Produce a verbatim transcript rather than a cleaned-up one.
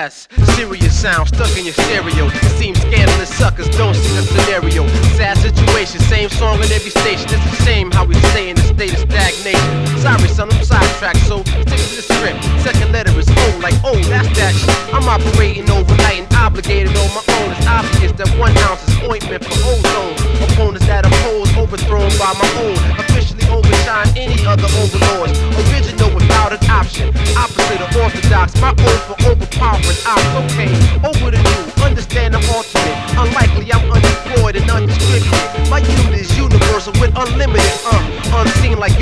Yes, serious sound stuck in your stereo. It seems scandalous suckers don't see the scenario. Sad situation, same song on every station. It's a shame how we stay in a state of stagnation. Sorry son, I'm sidetracked, so stick to the script. Second letter is O, like oh, that's that shit. I'm operating overnight and obligated on my own. It's obvious that one ounce is ointment for ozone. Opponents that oppose, overthrown by my own. Officially overshine any other overlords. Original without an option. Opposite of orthodox, my own for overpowering odds. Okay, over to you, understand the ultimate. Unlikely I'm unemployed and undistributed. My unit is universal with unlimited, uh, unseen like